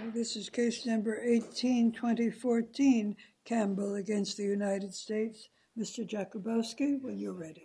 This is case number 18-2014, Campbell against the United States. Mr. Jakubowski, when you're ready.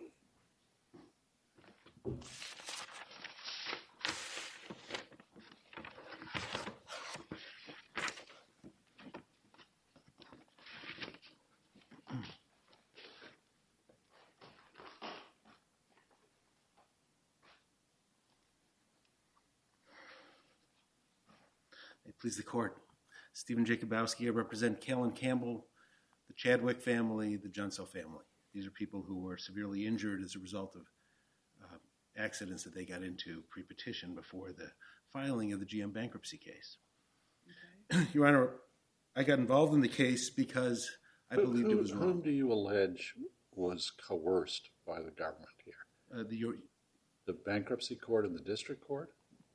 Please the court. Stephen Jakubowski. I represent Kalen Campbell, the Chadwick family, the Junsell family. These are people who were severely injured as a result of accidents that they got into pre-petition before the filing of the GM bankruptcy case. Okay. Your Honor, I got involved in the case because I believed it was wrong. Whom do you allege was coerced by the government here? The bankruptcy court and the district court?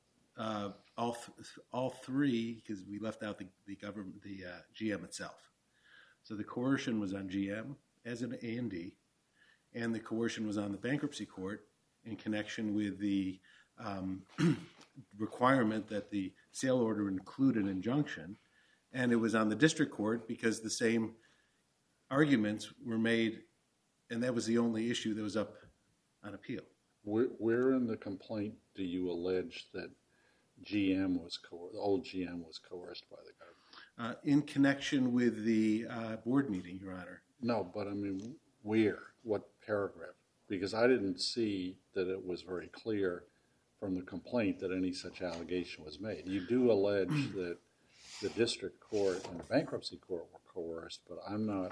All three, because we left out the government, the GM itself. So the coercion was on GM as an A&D, and the coercion was on the bankruptcy court in connection with the requirement that the sale order include an injunction, and it was on the district court because the same arguments were made, and that was the only issue that was up on appeal. Where in the complaint do you allege that old GM was coerced by the government? In connection with the board meeting, Your Honor. No, but I mean, where? What paragraph? Because I didn't see that it was very clear from the complaint that any such allegation was made. You do allege that the district court and the bankruptcy court were coerced, but I'm not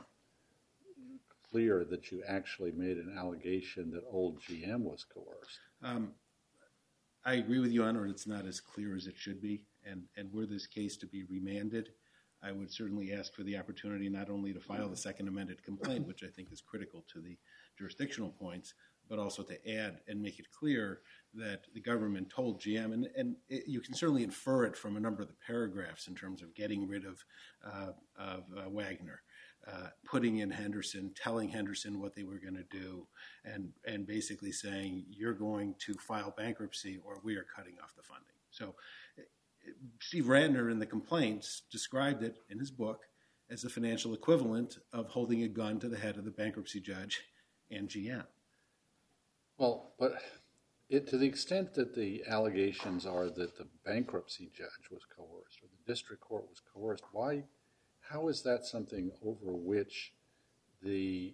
clear that you actually made an allegation that old GM was coerced. I agree with you, Your Honor, it's not as clear as it should be, and were this case to be remanded, I would certainly ask for the opportunity not only to file the second amended complaint, which I think is critical to the jurisdictional points, but also to add and make it clear that the government told GM, and you can certainly infer it from a number of the paragraphs in terms of getting rid of Wagner, putting in Henderson, telling Henderson what they were going to do, and basically saying, you're going to file bankruptcy or we are cutting off the funding. So Steve Radner in the complaints described it in his book as a financial equivalent of holding a gun to the head of the bankruptcy judge and GM. Well, but to the extent that the allegations are that the bankruptcy judge was coerced or the district court was coerced, how is that something over which the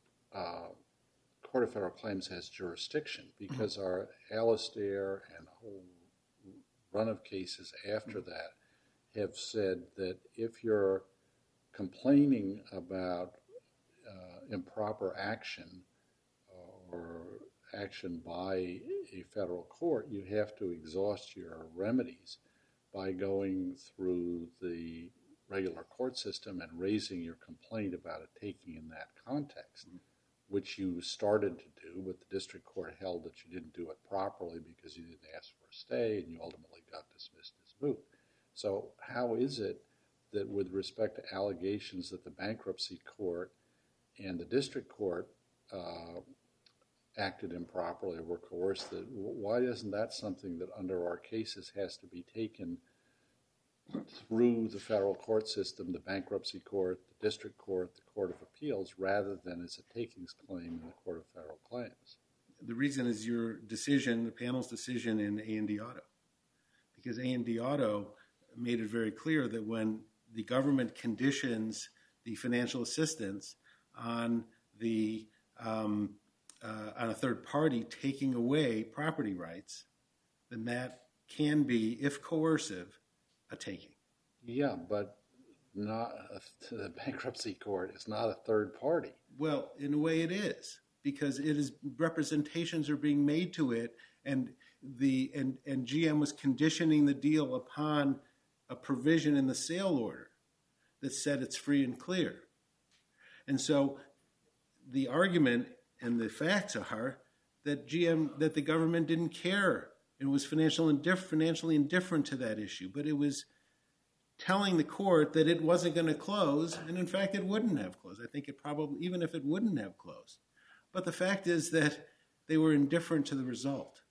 Court of Federal Claims has jurisdiction? Because our Alastair and a whole run of cases after that have said that if you're complaining about improper action or action by a federal court, you have to exhaust your remedies by going through the regular court system and raising your complaint about it taking in that context, which you started to do, but the district court held that you didn't do it properly because you didn't ask for a stay and you ultimately got dismissed as moot. So how is it that with respect to allegations that the bankruptcy court and the district court acted improperly or were coerced, why isn't that something that under our cases has to be taken through the federal court system, the bankruptcy court, the district court, the Court of Appeals, rather than as a takings claim in the Court of Federal Claims? The reason is your decision, the panel's decision in A&D Auto. Because A&D Auto made it very clear that when the government conditions the financial assistance on a third party taking away property rights, then that can be, if coercive, a taking. Yeah, but the bankruptcy court is not a third party. Well, in a way it is, because it is representations are being made to it, and GM was conditioning the deal upon a provision in the sale order that said it's free and clear. And so the argument and the facts are that the government didn't care. It was financially indifferent to that issue, but it was telling the court that it wasn't going to close, and in fact it wouldn't have closed. I think it probably, even if it wouldn't have closed. But the fact is that they were indifferent to the result.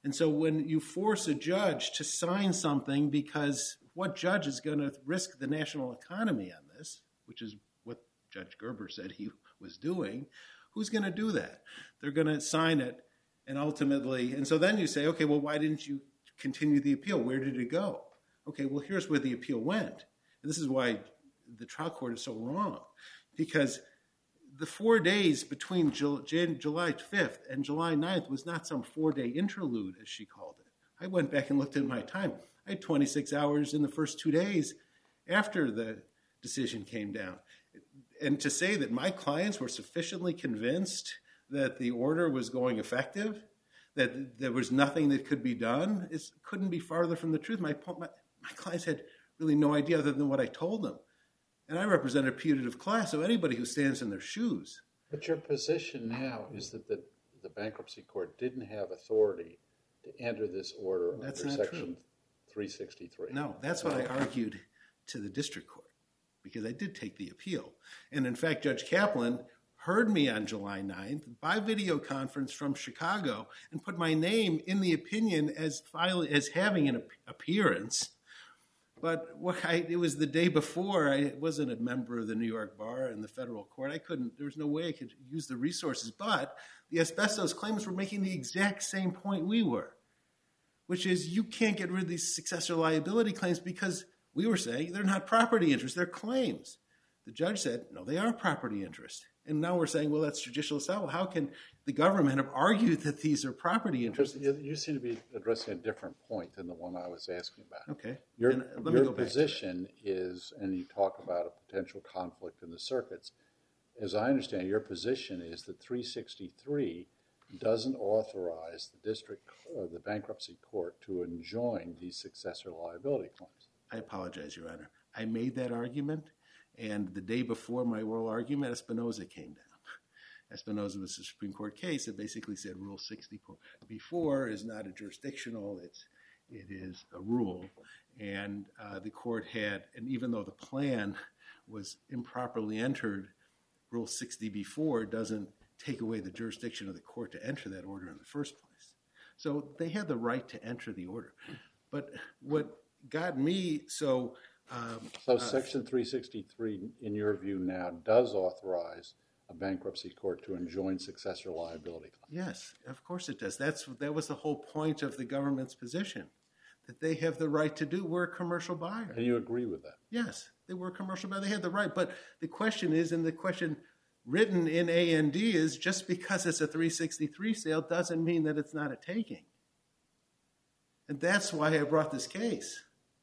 And so when you force a judge to sign something, because what judge is going to risk the national economy on this, which is what Judge Gerber said he was doing, who's going to do that? They're going to sign it, and ultimately, and so then you say, okay, well, why didn't you continue the appeal? Where did it go? Okay, well, here's where the appeal went. And this is why the trial court is so wrong, because the 4 days between July 5th and July 9th was not some 4-day interlude, as she called it. I went back and looked at my time. I had 26 hours in the first 2 days after the decision came down. And to say that my clients were sufficiently convinced that the order was going effective, that there was nothing that could be done, it couldn't be farther from the truth. My clients had really no idea other than what I told them. And I represent a putative class, so anybody who stands in their shoes. But your position now is that the bankruptcy court didn't have authority to enter this order under Section 363. No, that's what I argued to the district court, because I did take the appeal. And in fact, Judge Kaplan heard me on July 9th by video conference from Chicago and put my name in the opinion as having an appearance. But it was the day before. I wasn't a member of the New York Bar and the federal court. There was no way I could use the resources. But the asbestos claimants were making the exact same point we were, which is you can't get rid of these successor liability claims because we were saying they're not property interests, they're claims. The judge said, no, they are property interests. And now we're saying, well, that's judicial estoppel. How can the government have argued that these are property interests? You seem to be addressing a different point than the one I was asking about. Okay. Your position is, and you talk about a potential conflict in the circuits, as I understand, your position is that 363 doesn't authorize the bankruptcy court to enjoin these successor liability claims. I apologize, Your Honor. I made that argument. And the day before my oral argument, Espinoza came down. Espinoza was a Supreme Court case that basically said Rule 64 is not a jurisdictional, it is a rule. And the court had, and even though the plan was improperly entered, Rule 60b-4 doesn't take away the jurisdiction of the court to enter that order in the first place. So they had the right to enter the order. But what got me so Section 363, in your view now, does authorize a bankruptcy court to enjoin successor liability claims. Yes, of course it does. That was the whole point of the government's position, that they have the right to do. We're a commercial buyer. And you agree with that? Yes, they were a commercial buyer. They had the right. But the question is, and the question written in A&D is, just because it's a 363 sale doesn't mean that it's not a taking. And that's why I brought this case.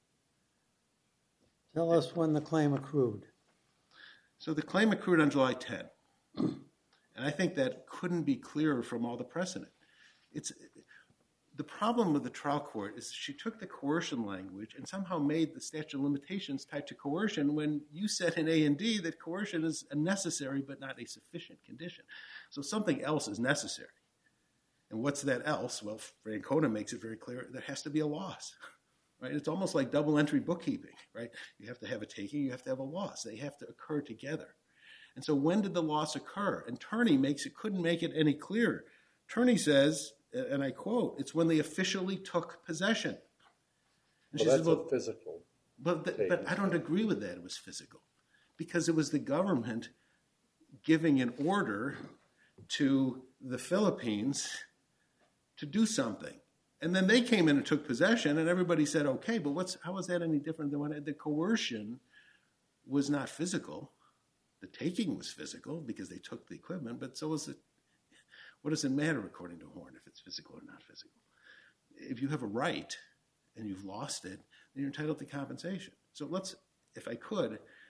Tell us when the claim accrued. So the claim accrued on July 10. And I think that couldn't be clearer from all the precedent. The problem with the trial court is she took the coercion language and somehow made the statute of limitations tied to coercion when you said in A&D that coercion is a necessary but not a sufficient condition. So something else is necessary. And what's that else? Well, Francona makes it very clear there has to be a loss. Right? It's almost like double entry bookkeeping, right? You have to have a taking, you have to have a loss. They have to occur together. And so when did the loss occur? And Turney couldn't make it any clearer. Turney says, and I quote, it's when they officially took possession. And well, that's a physical. But I don't agree with that it was physical. Because it was the government giving an order to the Philippines to do something. And then they came in and took possession, and everybody said, okay, but how is that any different than when the coercion was not physical? The taking was physical because they took the equipment, but so was it. What does it matter, according to Horn, if it's physical or not physical? If you have a right and you've lost it, then you're entitled to compensation. So if I could,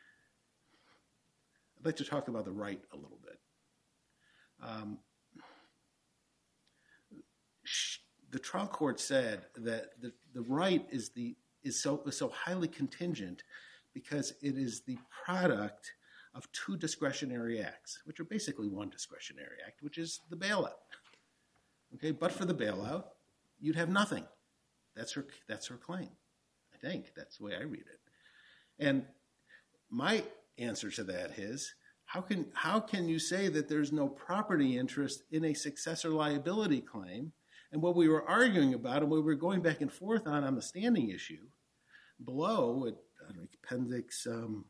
I'd like to talk about the right a little bit. The trial court said that the right is so highly contingent because it is the product of two discretionary acts, which are basically one discretionary act, which is the bailout. Okay, but for the bailout, you'd have nothing. That's her claim. I think that's the way I read it. And my answer to that is, how can you say that there's no property interest in a successor liability claim? And what we were arguing about and what we were going back and forth on the standing issue, below at appendix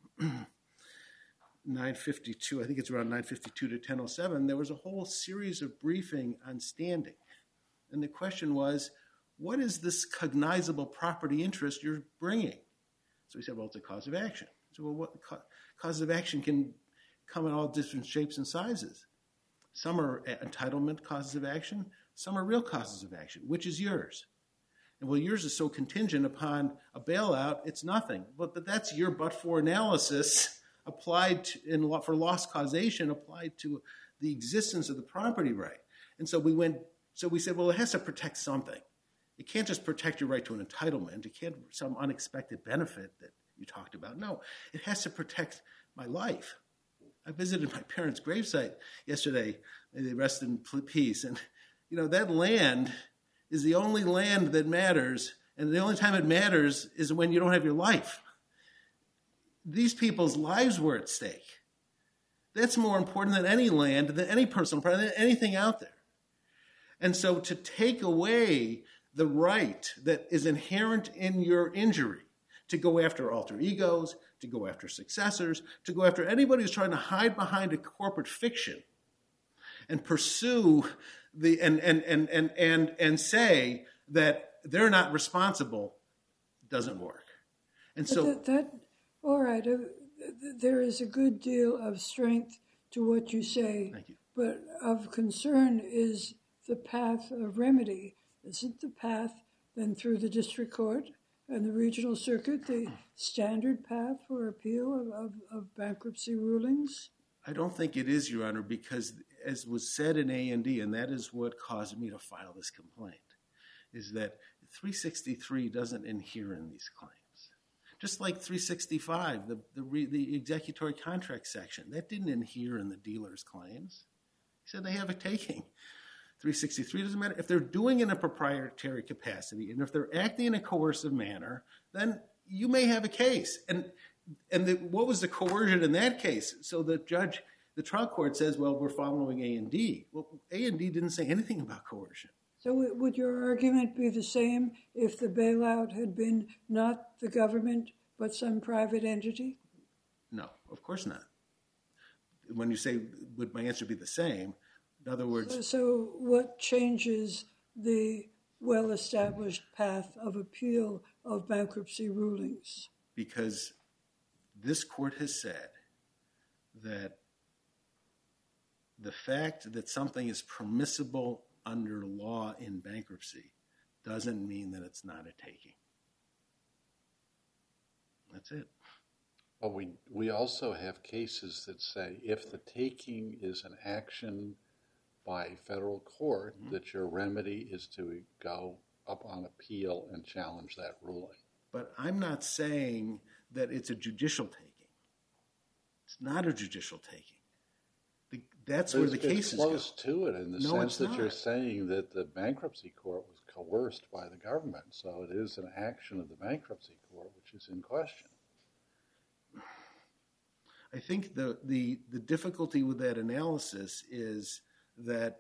952, I think it's around 952 to 1007, there was a whole series of briefing on standing. And the question was, what is this cognizable property interest you're bringing? So we said, well, it's a cause of action. So, well, what cause of action can come in all different shapes and sizes? Some are entitlement causes of action. Some are real causes of action. Which is yours? And well, yours is so contingent upon a bailout, it's nothing. But that's your but-for analysis applied to, for loss causation applied to the existence of the property right. And so we said, well, it has to protect something. It can't just protect your right to an entitlement. It can't some unexpected benefit that you talked about. No, it has to protect my life. I visited my parents' gravesite yesterday. May they rest in peace. And, that land is the only land that matters. And the only time it matters is when you don't have your life. These people's lives were at stake. That's more important than any land, than any personal property, than anything out there. And so to take away the right that is inherent in your injury, to go after alter egos, to go after successors, to go after anybody who's trying to hide behind a corporate fiction and pursue and say that they're not responsible, doesn't work. And so all right, there is a good deal of strength to what you say. Thank you. But of concern is the path of remedy. Isn't the path then through the district court and the regional circuit the standard path for appeal of bankruptcy rulings? I don't think it is, Your Honor, because as was said in A&D, and that is what caused me to file this complaint, is that 363 doesn't adhere in these claims. Just like 365, the executory contract section, that didn't adhere in the dealer's claims. He said they have a taking. 363 doesn't matter. If they're doing it in a proprietary capacity and if they're acting in a coercive manner, then you may have a case. And what was the coercion in that case? So the trial court says, well, we're following A&D. Well, A&D didn't say anything about coercion. So would your argument be the same if the bailout had been not the government but some private entity? No, of course not. When you say, would my answer be the same? In other words... So what changes the well-established path of appeal of bankruptcy rulings? Because this court has said that the fact that something is permissible under law in bankruptcy doesn't mean that it's not a taking. That's it. Well, we also have cases that say if the taking is an action by a federal court, that your remedy is to go up on appeal and challenge that ruling. But I'm not saying that it's a judicial taking. It's not a judicial taking. That's where the cases go. It's close to it in the sense that you're saying that the bankruptcy court was coerced by the government. So it is an action of the bankruptcy court which is in question. I think the difficulty with that analysis is that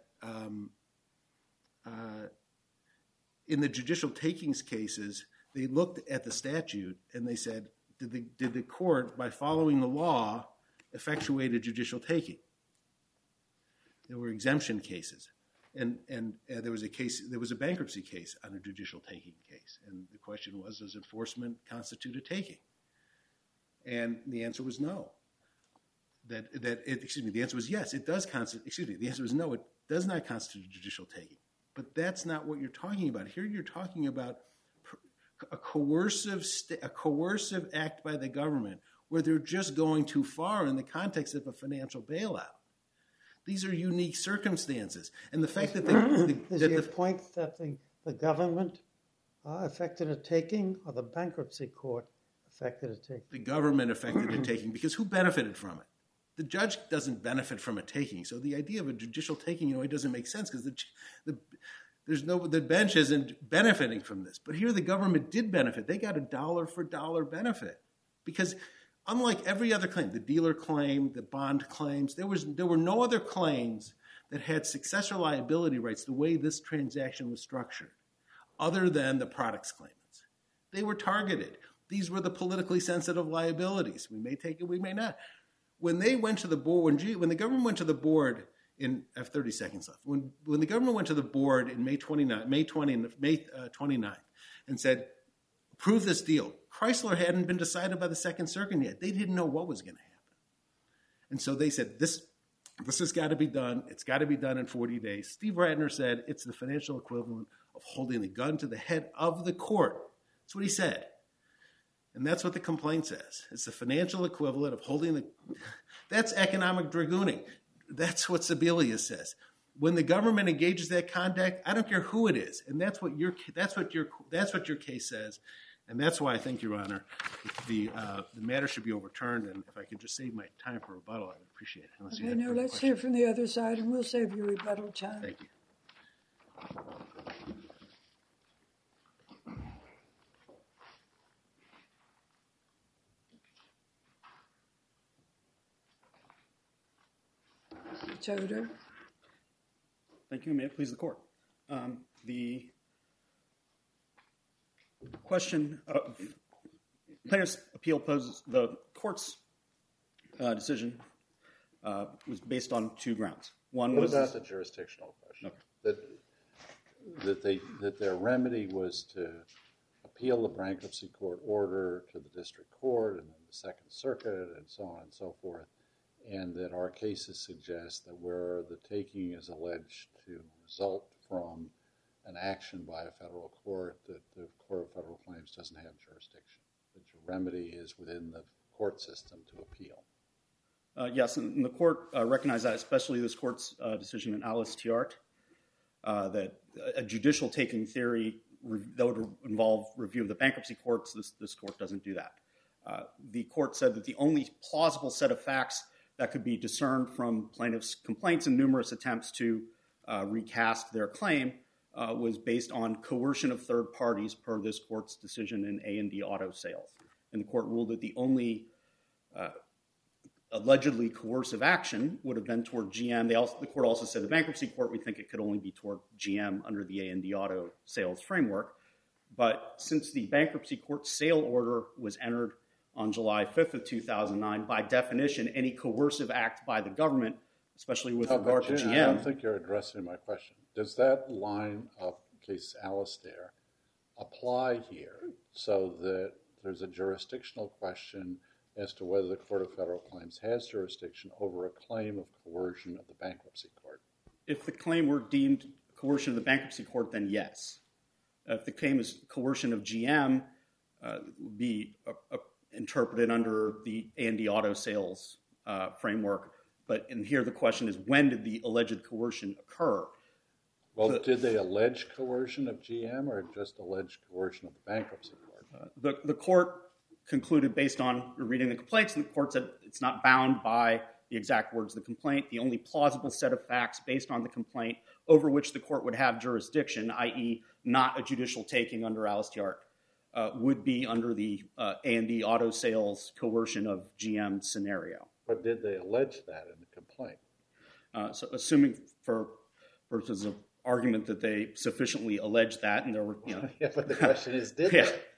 in the judicial takings cases, they looked at the statute and they said, did the court, by following the law, effectuate a judicial taking? There were exemption cases. And there was a bankruptcy case on a judicial taking case. And the question was, does enforcement constitute a taking? And the answer was no. The answer was yes, it does constitute, the answer was no, it does not constitute a judicial taking. But that's not what you're talking about. Here you're talking about a coercive act by the government where they're just going too far in the context of a financial bailout. These are unique circumstances. And the fact that Is your point that the government affected a taking or the bankruptcy court affected a taking? The government affected a taking because who benefited from it? The judge doesn't benefit from a taking. So the idea of a judicial taking, it doesn't make sense because the bench isn't benefiting from this. But here the government did benefit. They got a dollar for dollar benefit because unlike every other claim, the dealer claim, the bond claims, there were no other claims that had successor liability rights the way this transaction was structured, other than the products claimants. They were targeted. These were the politically sensitive liabilities. We may take it, we may not. When they went to the board, when the government went to the board I have 30 seconds left. When the government went to the board in May 29th and said, approve this deal, Chrysler hadn't been decided by the Second Circuit yet. They didn't know what was going to happen. And so they said, this has got to be done. It's got to be done in 40 days. Steve Ratner said it's the financial equivalent of holding the gun to the head of the court. That's what he said. And that's what the complaint says. It's the financial equivalent of holding the... That's economic dragooning. That's what Sebelius says. When the government engages that conduct, I don't care who it is, and that's what your case says, and that's why I think, Your Honor, the matter should be overturned. And if I could just save my time for rebuttal, I would appreciate it. Okay, now let's hear from the other side, and we'll save you rebuttal time. Thank you. Toder. Thank you. May it please the court. The question of plaintiff's appeal poses the court's decision was based on two grounds. One was about the jurisdictional question. Okay. That their remedy was to appeal the bankruptcy court order to the district court and then the Second Circuit and so on and so forth. And that our cases suggest that where the taking is alleged to result from an action by a federal court, that the Court of Federal Claims doesn't have jurisdiction, that your remedy is within the court system to appeal. Yes, and the court recognized that, especially this court's decision in Alice Tiart, that a judicial taking theory that would involve review of the bankruptcy courts, this court doesn't do that. The court said that the only plausible set of facts that could be discerned from plaintiffs' complaints and numerous attempts to recast their claim was based on coercion of third parties per this court's decision in A&D Auto Sales. And the court ruled that the only allegedly coercive action would have been toward GM. The court also said the bankruptcy court, we think it could only be toward GM under the A&D Auto Sales framework. But since the bankruptcy court sale order was entered on July 5th of 2009, by definition, any coercive act by the government, especially with regard to GM... I don't think you're addressing my question. Does that line of case Alistair apply here so that there's a jurisdictional question as to whether the Court of Federal Claims has jurisdiction over a claim of coercion of the bankruptcy court? If the claim were deemed coercion of the bankruptcy court, then yes. If the claim is coercion of GM, it would be interpreted under the A&D Auto Sales framework. But in here, the question is, when did the alleged coercion occur? Well, did they allege coercion of GM or just allege coercion of the bankruptcy court? The court concluded based on reading the complaints, and the court said it's not bound by the exact words of the complaint. The only plausible set of facts based on the complaint over which the court would have jurisdiction, i.e. not a judicial taking under Alice Tiart, would be under the A&D Auto Sales coercion of GM scenario. But did they allege that in the complaint? So assuming for purposes of argument that they sufficiently alleged that, and there were, Yeah, but the question is, did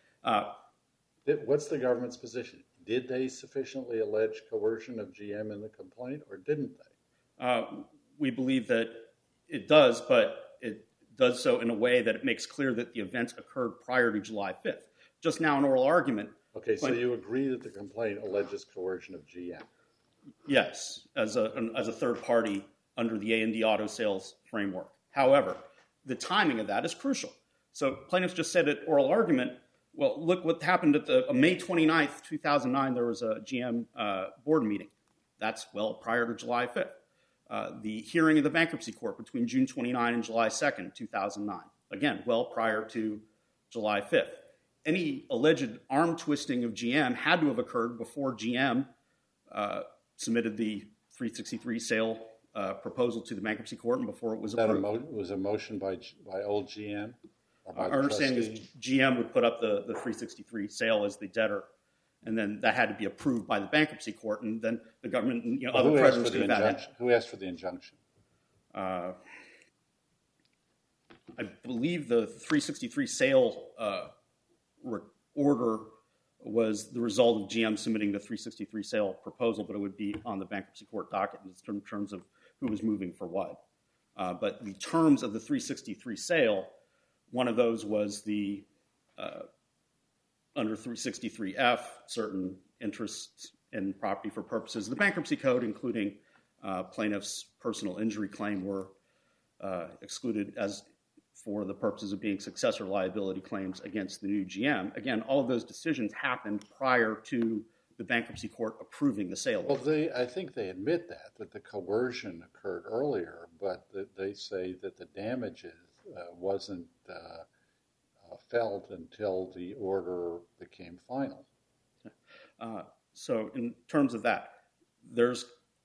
they? What's the government's position? Did they sufficiently allege coercion of GM in the complaint, or didn't they? We believe that it does, but it does so in a way that it makes clear that the events occurred prior to July 5th. Just now, an oral argument. Okay, so you agree that the complaint alleges coercion of GM? Yes, as a third party under the A&D Auto Sales framework. However, the timing of that is crucial. So plaintiffs just said at oral argument, well, look what happened at the May 29th, 2009, there was a GM board meeting. That's well prior to July 5th. The hearing of the bankruptcy court between June 29 and July 2nd, 2009. Again, well prior to July 5th. Any alleged arm twisting of GM had to have occurred before GM submitted the 363 sale proposal to the bankruptcy court and before it was approved. That was a motion by old GM? Our understanding is GM would put up the 363 sale as the debtor, and then that had to be approved by the bankruptcy court, and then the government and other creditors do that. Who asked for the injunction? I believe the 363 sale order was the result of GM submitting the 363 sale proposal, but it would be on the bankruptcy court docket in terms of who was moving for what. But the terms of the 363 sale, one of those was the under 363F, certain interests in property for purposes of the bankruptcy code, including plaintiff's personal injury claim, were excluded as for the purposes of being successor liability claims against the new GM. Again, all of those decisions happened prior to the bankruptcy court approving the sale. Well, I think they admit that the coercion occurred earlier, but they say that the damages wasn't felt until the order became final. So in terms of that, there's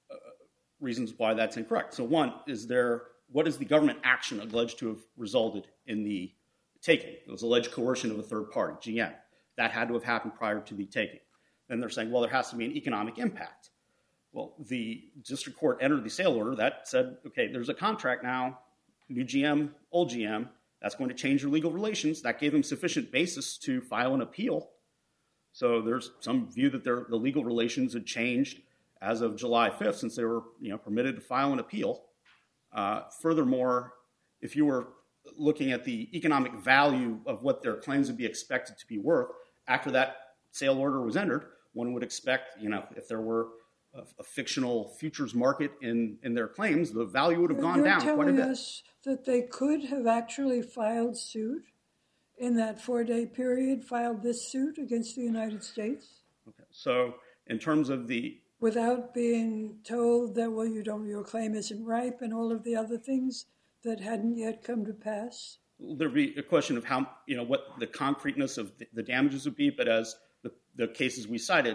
reasons why that's incorrect. So one, what is the government action alleged to have resulted in the taking? It was alleged coercion of a third party, GM. That had to have happened prior to the taking. Then they're saying, well, there has to be an economic impact. Well, the district court entered the sale order that said, okay, there's a contract now, new GM, old GM, that's going to change your legal relations. That gave them sufficient basis to file an appeal. So there's some view that the legal relations had changed as of July 5th, since they were permitted to file an appeal. Furthermore, if you were looking at the economic value of what their claims would be expected to be worth, after that sale order was entered, one would expect, if there were a fictional futures market in their claims, the value would have gone down quite a bit. You're telling us that they could have actually filed suit in that 4-day period, filed this suit against the United States? Okay. So in terms of without being told that, well, your claim isn't ripe and all of the other things that hadn't yet come to pass? There'd be a question of how, what the concreteness of the damages would be, but as the cases we cited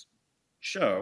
show,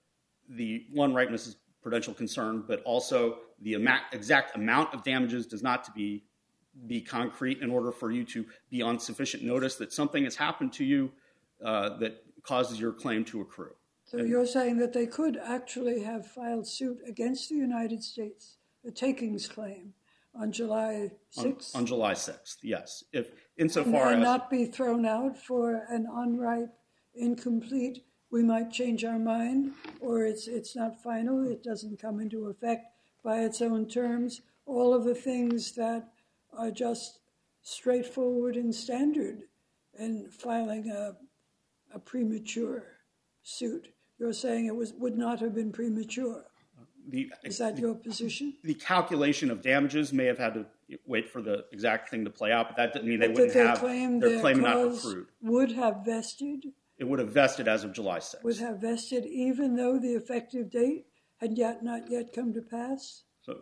the one ripeness is prudential concern, but also the exact amount of damages does not to be concrete in order for you to be on sufficient notice that something has happened to you that causes your claim to accrue. So you're saying that they could actually have filed suit against the United States, a takings claim, on July 6th? On July 6th, yes. And not be thrown out for an unripe, incomplete, we might change our mind, or it's not final, it doesn't come into effect by its own terms. All of the things that are just straightforward and standard in filing a premature suit. You're saying it would not have been premature. Is that your position? The calculation of damages may have had to wait for the exact thing to play out, but that didn't mean they wouldn't have their claim not accrued. Would have vested? It would have vested as of July 6th. Would have vested even though the effective date had not yet come to pass? So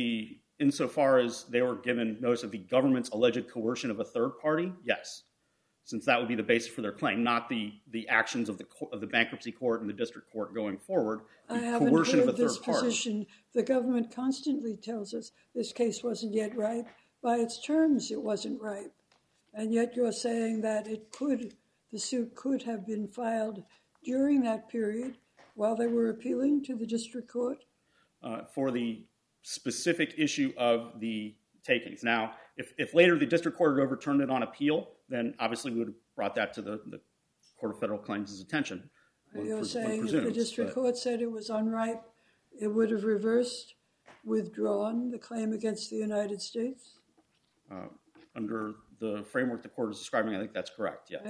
insofar as they were given notice of the government's alleged coercion of a third party, yes, since that would be the basis for their claim, not the actions of the bankruptcy court and the district court going forward. I haven't heard this position. The government constantly tells us this case wasn't yet ripe. By its terms, it wasn't ripe. And yet you're saying that the suit could have been filed during that period while they were appealing to the district court? For the specific issue of the takings. Now, if later the district court had overturned it on appeal, then obviously we would have brought that to the Court of Federal Claims' attention. You're saying if the district court said it was unripe, it would have withdrawn the claim against the United States? Under the framework the court is describing, I think that's correct, yes.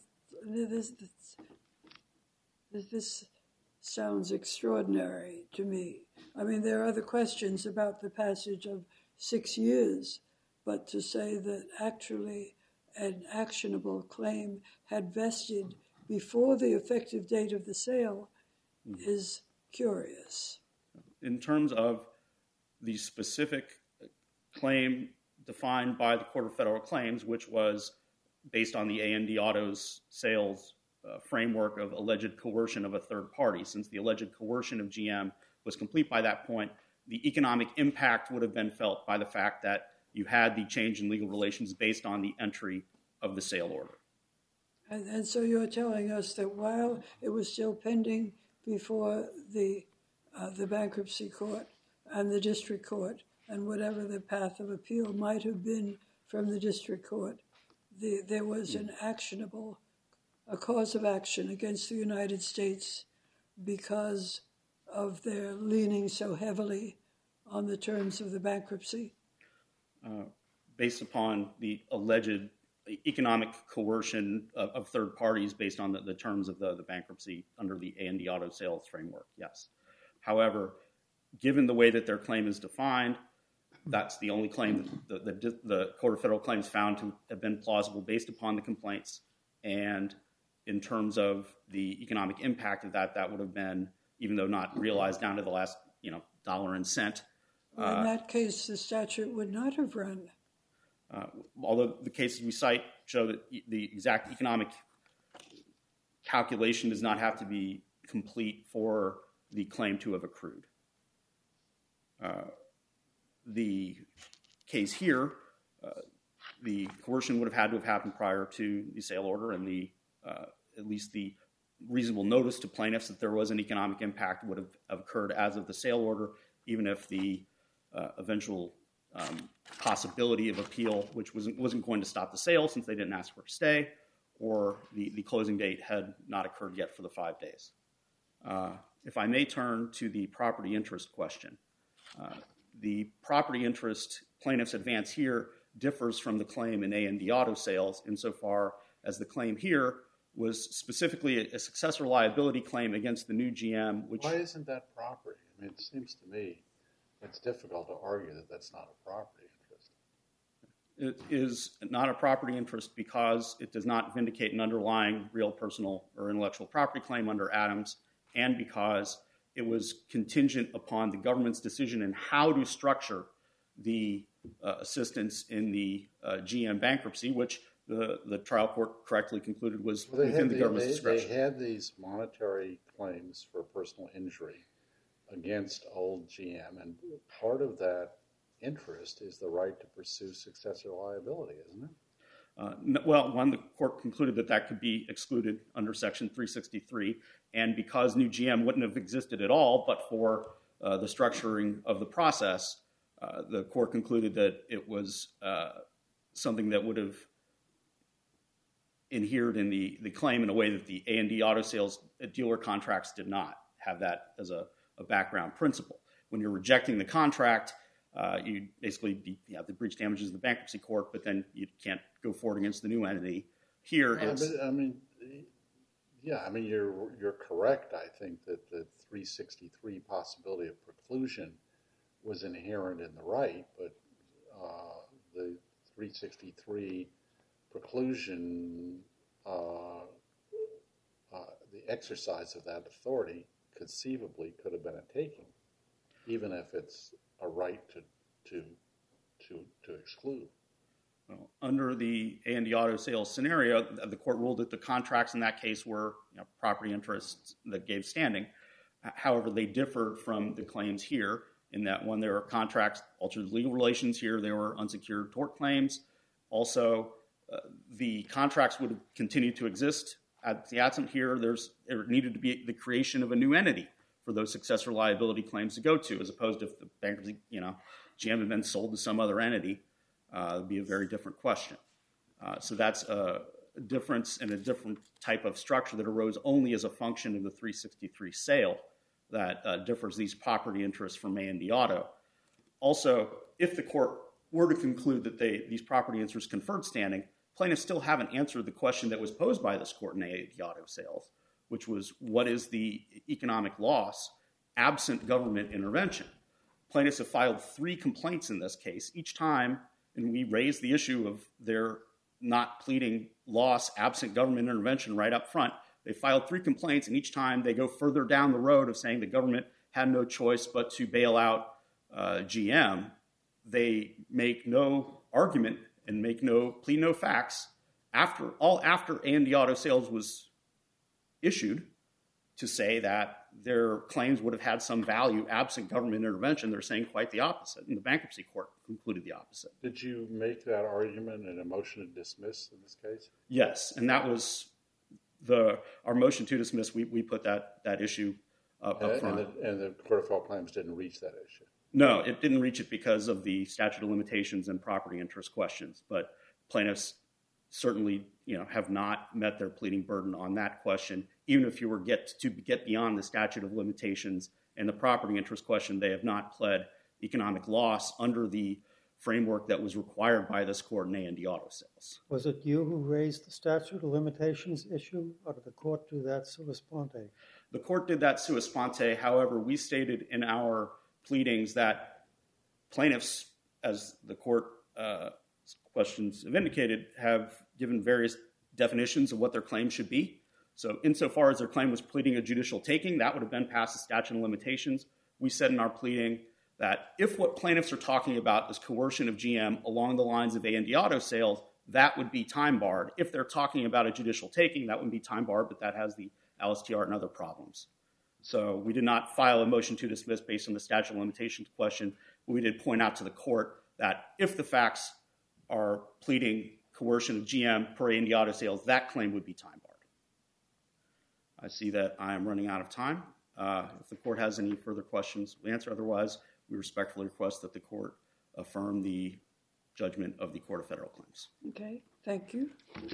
This sounds extraordinary to me. I mean, there are other questions about the passage of 6 years, but to say that actually an actionable claim had vested before the effective date of the sale is curious. In terms of the specific claim defined by the Court of Federal Claims, which was based on the A&D Autos sales framework of alleged coercion of a third party, since the alleged coercion of GM was complete by that point, the economic impact would have been felt by the fact that you had the change in legal relations based on the entry of the sale order. And so you're telling us that while it was still pending before the bankruptcy court and the district court, and whatever the path of appeal might have been from the district court, there was a cause of action against the United States because of their leaning so heavily on the terms of the bankruptcy? Based upon the alleged economic coercion of third parties based on the terms of the bankruptcy under the A&D auto sales framework, yes. However, given the way that their claim is defined, that's the only claim that the Court of Federal Claims found to have been plausible based upon the complaints. And in terms of the economic impact of that would have been, even though not realized down to the last dollar and cent. Well, in that case, the statute would not have run. Although the cases we cite show that the exact economic calculation does not have to be complete for the claim to have accrued. The case here, the coercion would have had to have happened prior to the sale order, and at least the reasonable notice to plaintiffs that there was an economic impact would have occurred as of the sale order, even if the eventual possibility of appeal, which wasn't going to stop the sale since they didn't ask for a stay, or the closing date had not occurred yet for the 5 days. If I may turn to the property interest question. The property interest plaintiff's advance here differs from the claim in A&D auto sales insofar as the claim here was specifically a successor liability claim against the new GM. Why isn't that property? I mean, it seems to me it's difficult to argue that that's not a property interest. It is not a property interest because it does not vindicate an underlying real personal or intellectual property claim under Adams, and because it was contingent upon the government's decision in how to structure the assistance in the GM bankruptcy, which the trial court correctly concluded was within the government's discretion. They had these monetary claims for personal injury against old GM, and part of that interest is the right to pursue successor liability, isn't it? Well, the court concluded that could be excluded under Section 363, and because new GM wouldn't have existed at all but for the structuring of the process, the court concluded that it was something that would have adhered in the claim in a way that the A&D auto sales dealer contracts did not have that as a background principle. When you're rejecting the contract, you basically the breach damages the bankruptcy court, but then you can't go forward against the new entity. Here, you're correct. I think that the 363 possibility of preclusion was inherent in the right, but the 363 preclusion, the exercise of that authority conceivably could have been a taking, even if it's a right to exclude. Well, under the A&D auto sales scenario, the court ruled that the contracts in that case were property interests that gave standing. However, they differed from the claims here in that when there were contracts, altered legal relations here, there were unsecured tort claims. Also, the contracts would have continued to exist. At the absent here, there needed to be the creation of a new entity for those successor liability claims to go to, as opposed to if the bankruptcy, GM had been sold to some other entity, it'd be a very different question. So that's a difference in a different type of structure that arose only as a function of the 363 sale that differs these property interests from A&D auto. Also, if the court were to conclude that these property interests conferred standing, plaintiffs still haven't answered the question that was posed by this court in A&D auto sales, which was what is the economic loss absent government intervention? Plaintiffs have filed 3 complaints in this case. Each time, and we raised the issue of their not pleading loss absent government intervention right up front. They filed 3 complaints, and each time they go further down the road of saying the government had no choice but to bail out GM. They make no argument and plead no facts after A&D auto sales was issued to say that their claims would have had some value absent government intervention. They're saying quite the opposite, and the bankruptcy court concluded the opposite. Did you make that argument in a motion to dismiss in this case? Yes, and that was our motion to dismiss. We put that issue up front. And the Court of Federal Claims didn't reach that issue? No, it didn't reach it because of the statute of limitations and property interest questions. But plaintiffs certainly, have not met their pleading burden on that question. Even if you were to get beyond the statute of limitations and the property interest question, they have not pled economic loss under the framework that was required by this court in A&D Auto Sales. Was it you who raised the statute of limitations issue, or did the court do that sua sponte? The court did that sua sponte. However, we stated in our pleadings that plaintiffs, as the court questions have indicated, have given various definitions of what their claim should be. So insofar as their claim was pleading a judicial taking, that would have been past the statute of limitations. We said in our pleading that if what plaintiffs are talking about is coercion of GM along the lines of A&D Auto Sales, that would be time barred. If they're talking about a judicial taking, that wouldn't be time barred, but that has the LSTR and other problems. So we did not file a motion to dismiss based on the statute of limitations question. We did point out to the court that if the facts are pleading coercion of GM per A&D Auto Sales, that claim would be time barred. I see that I am running out of time. If the court has any further questions, we answer. Otherwise, we respectfully request that the court affirm the judgment of the Court of Federal Claims. Okay, thank you.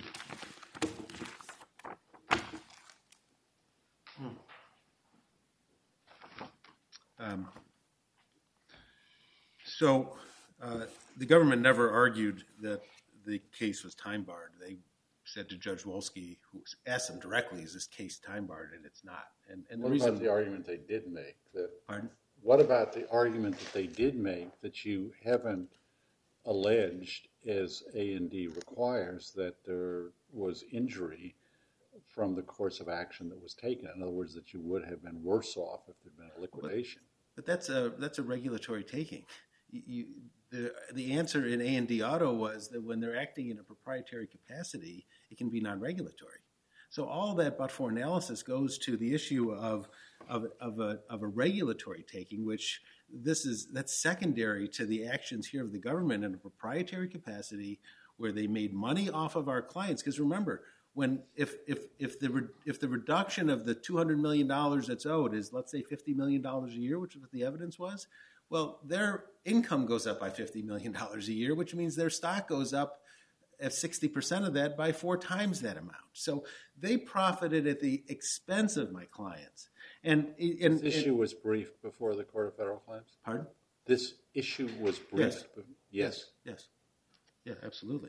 So the government never argued that the case was time barred. They said to Judge Wolski, who asked them directly, is this case time barred? And it's not. And what about the argument they did make? Pardon? What about the argument that they did make that you haven't alleged, as A&D requires, that there was injury from the course of action that was taken? In other words, that you would have been worse off if there had been a liquidation. But that's a regulatory taking. The answer in A&D Auto was that when they're acting in a proprietary capacity, it can be non-regulatory. So all that but-for analysis goes to the issue of a regulatory taking, which that's secondary to the actions here of the government in a proprietary capacity where they made money off of our clients. Because remember, if the reduction of the $200 million that's owed is, let's say, $50 million a year, which is what the evidence was, well, their income goes up by $50 million a year, which means their stock goes up at 60% of that by 4 times that amount. So they profited at the expense of my clients. This issue was briefed before the Court of Federal Claims? Pardon? This issue was briefed? Yes. Yeah, absolutely.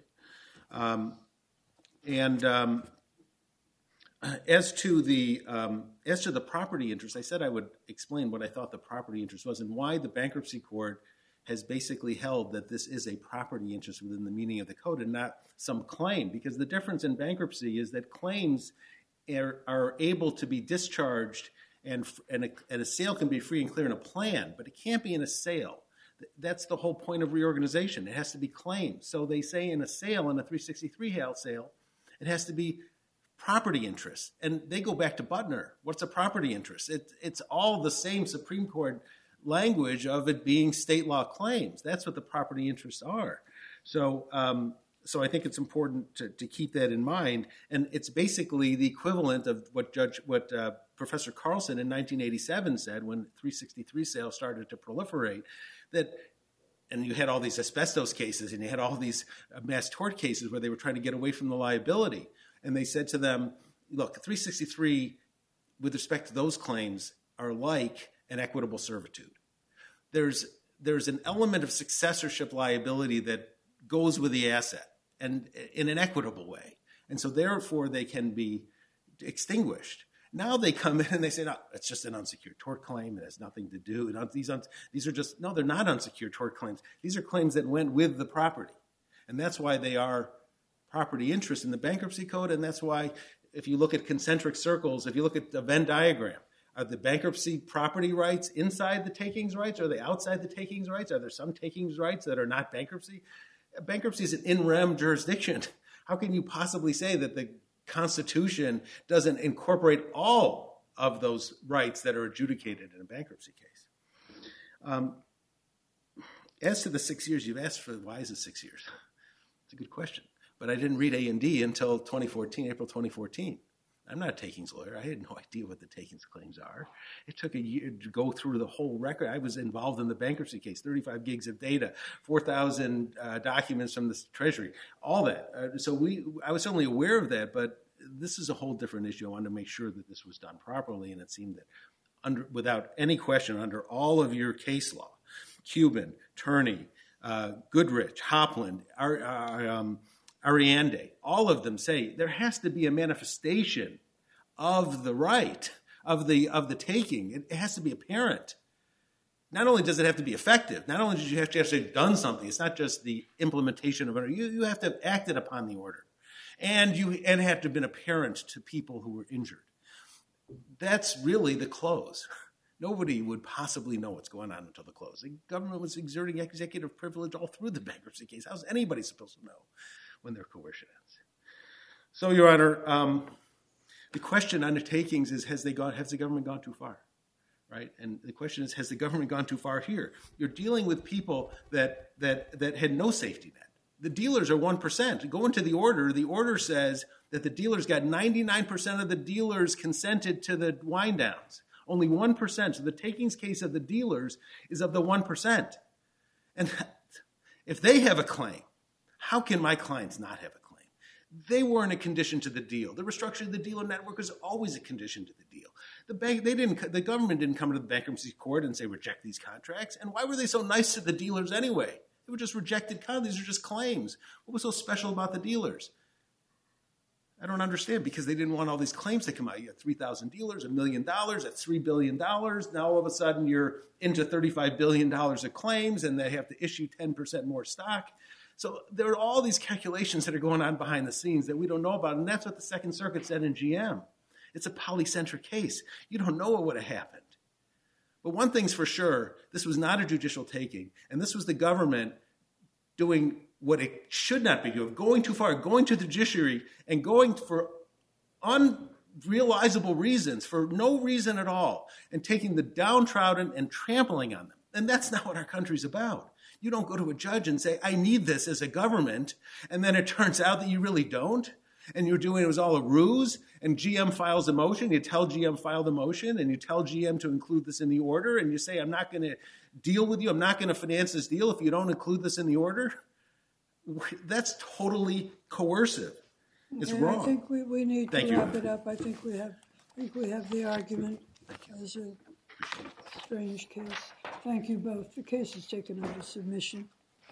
As to the property interest, I said I would explain what I thought the property interest was and why the bankruptcy court has basically held that this is a property interest within the meaning of the code and not some claim. Because the difference in bankruptcy is that claims are able to be discharged and a sale can be free and clear in a plan, but it can't be in a sale. That's the whole point of reorganization. It has to be claimed. So they say in a sale, in a 363 sale, it has to be property interest. And they go back to Butner. What's a property interest? It's all the same Supreme Court language of it being state law claims. That's what the property interests are. So I think it's important to keep that in mind. And it's basically the equivalent of what Professor Carlson in 1987 said when 363 sales started to proliferate. And you had all these asbestos cases and you had all these mass tort cases where they were trying to get away from the liability. And they said to them, look, 363, with respect to those claims, are like an equitable servitude. There's an element of successorship liability that goes with the asset and in an equitable way. And so therefore they can be extinguished. Now they come in and they say, no, it's just an unsecured tort claim. It has nothing to do. These are just, no, they're not unsecured tort claims. These are claims that went with the property. And that's why they are property interest in the bankruptcy code. And that's why if you look at concentric circles, if you look at the Venn diagram, are the bankruptcy property rights inside the takings rights? Are they outside the takings rights? Are there some takings rights that are not bankruptcy? Bankruptcy is an in rem jurisdiction. How can you possibly say that the Constitution doesn't incorporate all of those rights that are adjudicated in a bankruptcy case? As to the 6 years, you've asked for why is it 6 years? It's a good question. But I didn't read A&D until 2014, April 2014. I'm not a takings lawyer. I had no idea what the takings claims are. It took a year to go through the whole record. I was involved in the bankruptcy case, 35 gigs of data, 4,000 documents from the Treasury, all that. I was certainly aware of that, but this is a whole different issue. I wanted to make sure that this was done properly, and it seemed that without any question, under all of your case law, Cuban, Turney, Goodrich, Hopland, Ariande, all of them say there has to be a manifestation of the right, of the taking. It has to be apparent. Not only does it have to be effective, not only do you have to actually have done something, it's not just the implementation of it. You have to have acted upon the order. And it had to have been apparent to people who were injured. That's really the close. Nobody would possibly know what's going on until the close. The government was exerting executive privilege all through the bankruptcy case. How's anybody supposed to know when their coercion ends? So, Your Honor, the question on the takings is, has the government gone too far? Right? And the question is, has the government gone too far here? You're dealing with people that had no safety net. The dealers are 1%. Go into the order says that the dealers got 99% of the dealers consented to the wind downs. Only 1%. So the takings case of the dealers is of the 1%. And if they have a claim, how can my clients not have a claim? They weren't a condition to the deal. The restructuring of the dealer network is always a condition to the deal. The government didn't come to the bankruptcy court and say reject these contracts. And why were they so nice to the dealers anyway? They were just rejected contracts. These are just claims. What was so special about the dealers? I don't understand, because they didn't want all these claims to come out. You had 3,000 dealers, $1 million, that's $3 billion. Now all of a sudden you're into $35 billion of claims, and they have to issue 10% more stock. So there are all these calculations that are going on behind the scenes that we don't know about, and that's what the Second Circuit said in GM. It's a polycentric case. You don't know what would have happened. But one thing's for sure, this was not a judicial taking, and this was the government doing what it should not be doing, going too far, going to the judiciary and going for unrealizable reasons, for no reason at all, and taking the downtrodden and trampling on them. And that's not what our country's about. You don't go to a judge and say, I need this as a government, and then it turns out that you really don't, and it was all a ruse, and GM files a motion, you tell GM file the motion, and you tell GM to include this in the order, and you say, I'm not going to deal with you, I'm not going to finance this deal if you don't include this in the order. That's totally coercive. It's wrong. I think we need to wrap it up. I think we have the argument as a strange case. Thank you both. The case is taken under submission.